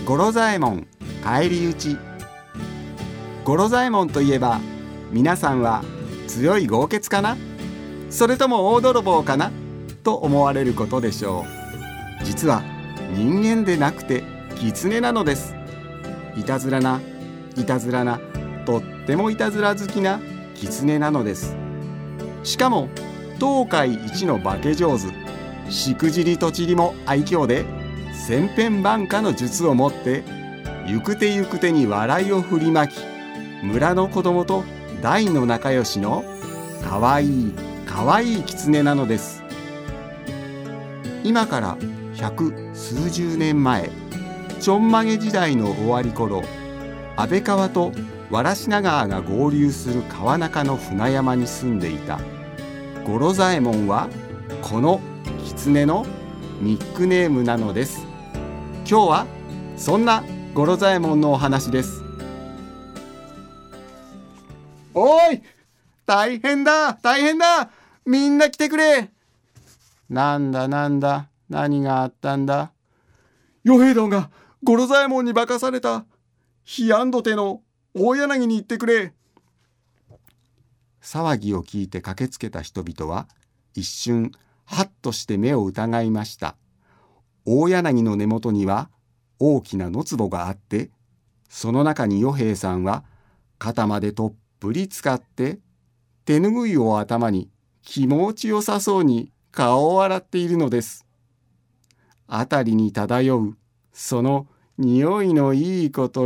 五郎左衛門返り討ち。五郎左衛門といえば、皆さんは強い豪傑かな、それとも大泥棒かなと思われることでしょう。実は人間でなくて狐なのです。いたずらな、とってもいたずら好きな狐なのです。しかも東海一の化け上手、しくじりとちりも愛嬌で、千変万化の術を持って行く手行く手に笑いを振りまき、村の子供と大の仲良しのかわいい狐なのです。今から百数十年前、ちょんまげ時代の終わり頃、安倍川と藁科川が合流する川中の船山に住んでいた五郎左衛門は、この狐のニックネームなのです。今日はそんな五郎左衛門のお話です。おい、大変だ、みんな来てくれ。なんだ、何があったんだ。与兵団が五郎左衛門に化かされた。ヒアンドテの大柳に行ってくれ。騒ぎを聞いて駆けつけた人々は一瞬はっとして目を疑いました。大柳の根元には大きな野壺があって、その中に与兵さんは肩までとっぷり浸かって、手ぬぐいを頭に気持ちよさそうに顔を洗っているのです。あたりに漂うその匂いのいいこと。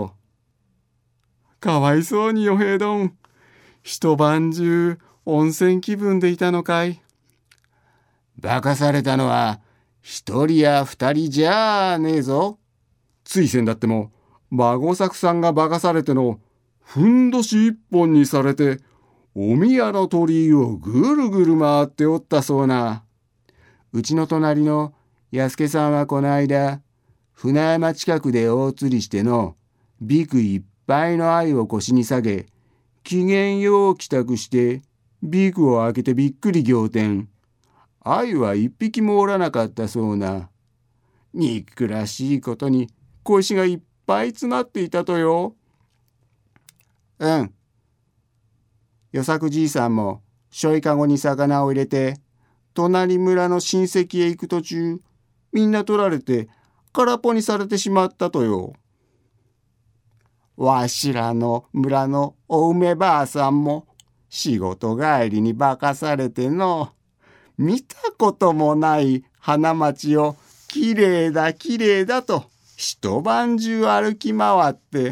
かわいそうに与兵どん、一晩中温泉気分でいたのかい。化かされたのは一人や二人じゃねえぞ。ついせんだっても孫作さんが化かされてのふんどし一本にされて、お宮の鳥居をぐるぐる回っておったそうな。うちの隣の安助さんはこの間、船山近くで大釣りしての、ビクいっぱいの鮎を腰に下げ、機嫌よう帰宅して、ビクを開けてびっくり仰天。鮎は一匹もおらなかったそうな。憎らしいことに小石がいっぱい詰まっていたとよ。うん。与作じいさんもしょいかごに魚を入れて、隣村の親戚へ行く途中、みんな取られて空っぽにされてしまったとよ。わしらの村のお梅ばあさんも仕事帰りに化かされての、見たこともない花町をきれいだと一晩中歩き回って、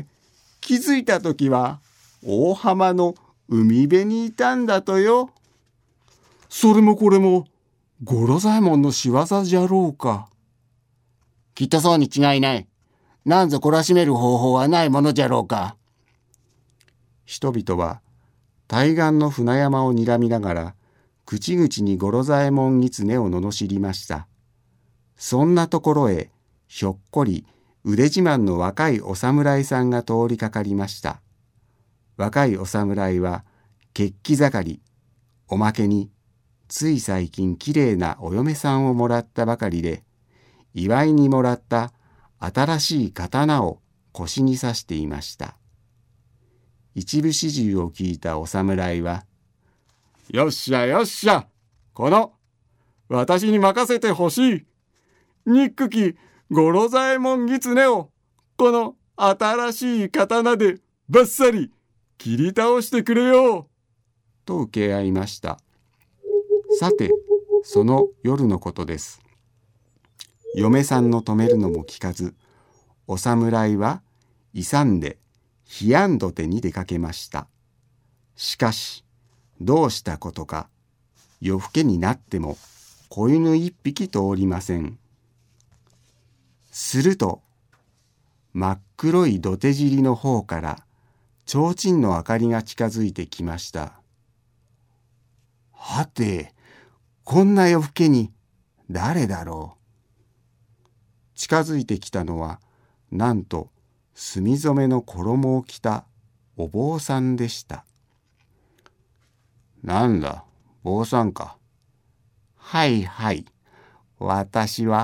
気づいたときは大浜の海辺にいたんだとよ。それもこれも五郎左衛門の仕業じゃろうか。きっとそうに違いない。なんぞ懲らしめる方法はないものじゃろうか。人々は対岸の船山を睨みながら、口々に五郎左衛門狐を罵りました。そんなところへひょっこり腕自慢の若いお侍さんが通りかかりました。若いお侍は血気盛り、おまけについ最近きれいなお嫁さんをもらったばかりで、祝いにもらった新しい刀を腰に刺していました。一部始終を聞いたお侍は、よっしゃ、この私に任せてほしい。憎き五郎左衛門狐をこの新しい刀でバッサリ切り倒してくれよと受け合いました。さて、その夜のことです。嫁さんの止めるのも聞かず、お侍は勇んでヒアンドテに出かけました。しかし、どうしたことか、夜更けになっても子犬一匹通りません。すると、真っ黒い土手尻の方から提灯の明かりが近づいてきました。はて、こんな夜更けに誰だろう。近づいてきたのは、なんと墨染めの衣を着たお坊さんでした。なんだ、坊さんか。はい、私は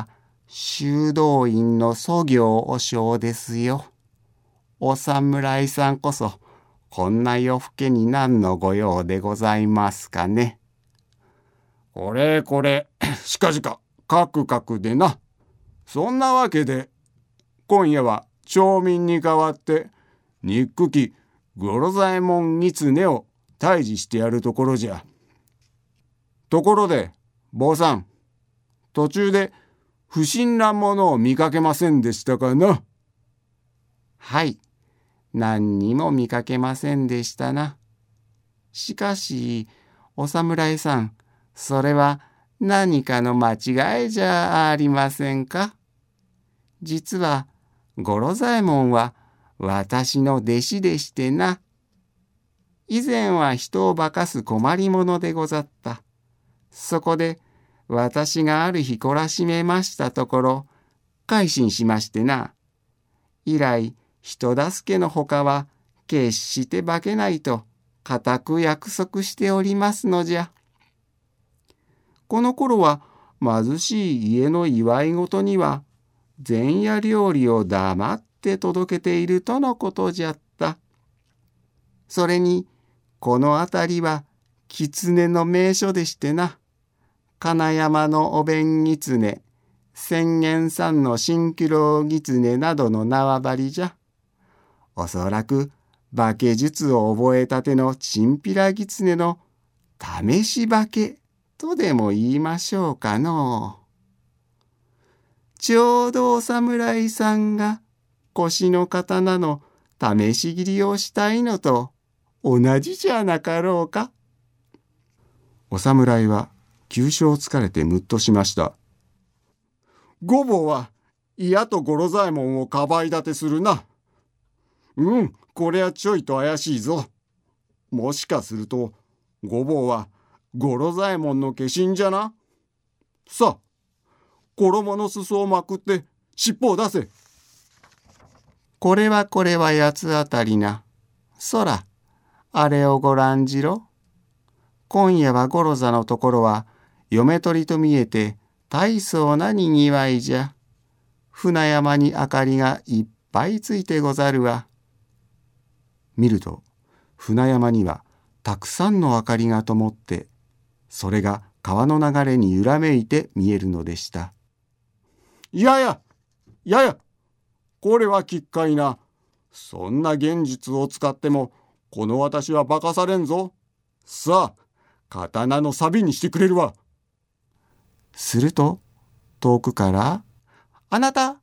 修道院の祖行和尚ですよ。お侍さんこそこんな夜更けに何のご用でございますかね。これしかじかカクカクでな。そんなわけで今夜は町民に代わって憎き五郎左衛門狐を退治してやるところじゃ。ところで坊さん、途中で不審なものを見かけませんでしたかな。はい、何にも見かけませんでしたな。しかしお侍さん、それは何かの間違いじゃありませんか。実は五郎左衛門は私の弟子でしてな。以前は人を化かす困りものでござった。そこで私がある日懲らしめましたところ、改心しましてな。以来人助けのほかは決して化けないと固く約束しておりますのじゃ。この頃は貧しい家の祝い事には前夜料理を黙って届けているとのことじゃった。それにこの辺りは狐の名所でしてな。金山のお弁狐、千元さんの蜃気楼狐などの縄張りじゃ。おそらく化け術を覚えたてのチンピラ狐の試し化けとでも言いましょうかのう。ちょうどお侍さんが腰の刀の試し切りをしたいのと同じじゃなかろうか。お侍は急所をつかれてむっとしました。御坊は嫌と五郎左衛門をかばい立てするな。これはちょいと怪しいぞ。もしかすると御坊は五郎左衛門の化身じゃな。さあ、衣の裾をまくって尻尾を出せ。これは八つ当たりな。そら、あれをご覧じろ。今夜は五郎座のところは嫁取りと見えて大層なにぎわいじゃ。船山に明かりがいっぱいついてござるわ。見ると船山にはたくさんの明かりが灯って、それが川の流れに揺らめいて見えるのでした。いや、これは奇怪な。そんな現実を使ってもこの私は化かされんぞ。さあ、刀の錆にしてくれるわ。すると遠くから「あなた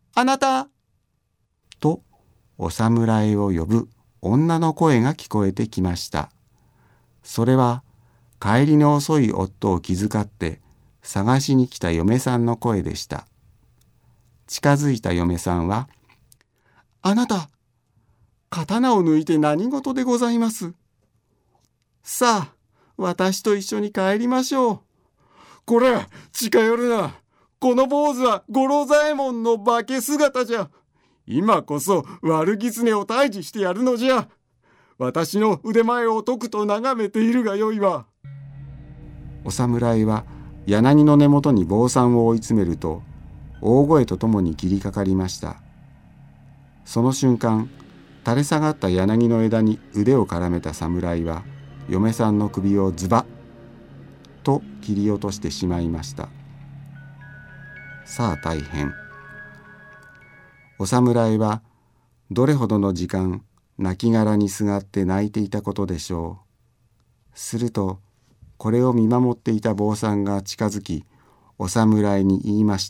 とお侍を呼ぶ女の声が聞こえてきました。それは帰りの遅い夫を気遣って探しに来た嫁さんの声でした。近づいた嫁さんは「あなた、刀を抜いて何事でございます。さあ、私と一緒に帰りましょう。これ、近寄るな。この坊主は五郎左衛門の化け姿じゃ。今こそ悪狐を退治してやるのじゃ。私の腕前をとくと眺めているがよいわ。」お侍は柳の根元に坊さんを追い詰めると、大声とともに切りかかりました。その瞬間、垂れ下がった柳の枝に腕を絡めた侍は嫁さんの首をズバッと切り落としてしまいました。さあ大変。お侍はどれほどの時間亡骸にすがって泣いていたことでしょう。するとこれを見守っていた坊さんが近づき、お侍に言いました。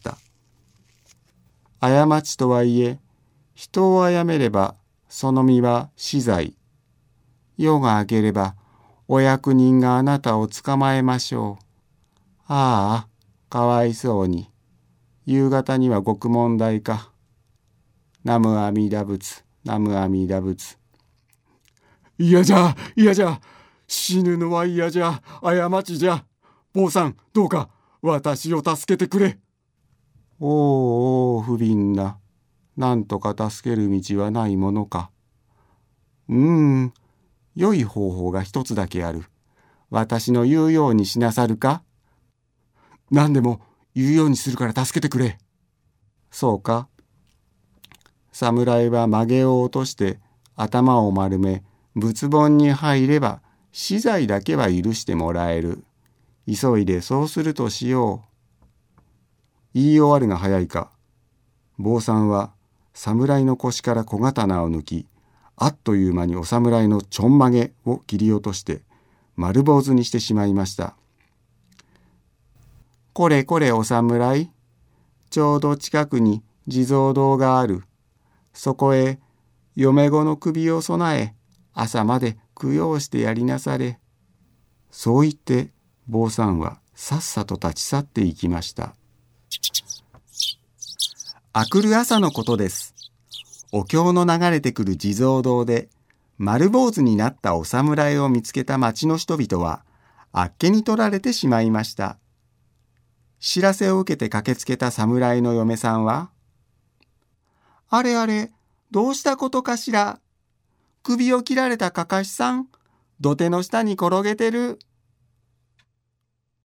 過ちとはいえ、人を殺めればその身は死罪。夜が明ければお役人があなたを捕まえましょう。ああ、かわいそうに。夕方には獄門台か。南無阿弥陀仏、南無阿弥陀仏。嫌じゃ、死ぬのは嫌じゃ、過ちじゃ。坊さん、どうか私を助けてくれ。おお、不憫な。なんとか助ける道はないものか。良い方法が一つだけある。私の言うようにしなさるか。何でも言うようにするから助けてくれ。 そうか。侍は髷げを落として頭を丸め、仏門に入れば死罪だけは許してもらえる。急いでそうするとしよう。言い終わるが早いか。坊さんは侍の腰から小刀を抜き、あっという間にお侍のちょんまげを切り落として丸坊主にしてしまいました。これこれお侍、ちょうど近くに地蔵堂がある。そこへ嫁子の首を備え、朝まで供養してやりなされ。そう言って坊さんはさっさと立ち去っていきました。あくる朝のことです。お経の流れてくる地蔵堂で丸坊主になったお侍を見つけた町の人々はあっけに取られてしまいました。知らせを受けて駆けつけた侍の嫁さんは、あれあれ、どうしたことかしら。首を切られたかかしさん、土手の下に転げてる。